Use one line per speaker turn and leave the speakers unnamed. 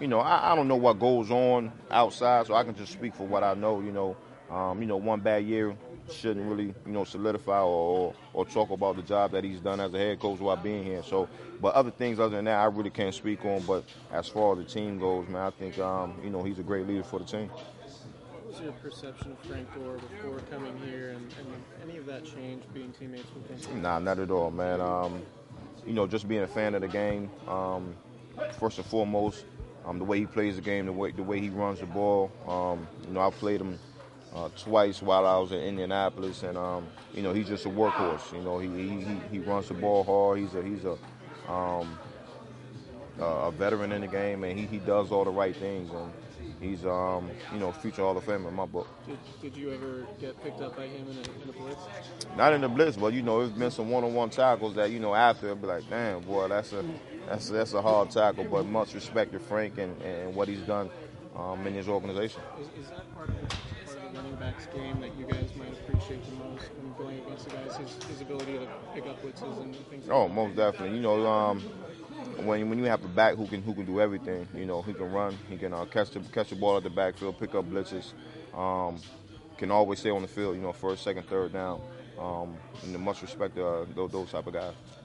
I don't know what goes on outside, so I can just speak for what I know. One bad year shouldn't really, solidify or talk about the job that he's done as a head coach while being here. So, but other things other than that, I really can't speak on. But as far as the team goes, man, I think, he's a great leader for the team.
What was your perception of Frank Gore before coming here, and any of that change being teammates with him?
Nah, not at all, man. Just being a fan of the game, first and foremost, the way he plays the game, the way he runs the ball. I played him twice while I was in Indianapolis, and he's just a workhorse. He runs the ball hard. He's a veteran in the game, and he does all the right things, and he's future Hall of Famer in my book.
Did you ever get picked up by him in a blitz?
Not in the blitz, but there's been some one-on-one tackles that after I'll be like, damn, boy, that's a hard tackle. But much respect to Frank and what he's done in his organization.
Is that part of the running backs game that you guys might appreciate the most when going against the guys? His ability to pick up blitzes and things.
Oh, most definitely. When you have a back who can do everything, he can run, he can catch the ball at the backfield, pick up blitzes, can always stay on the field, first, second, third down. Much respect to those type of guys.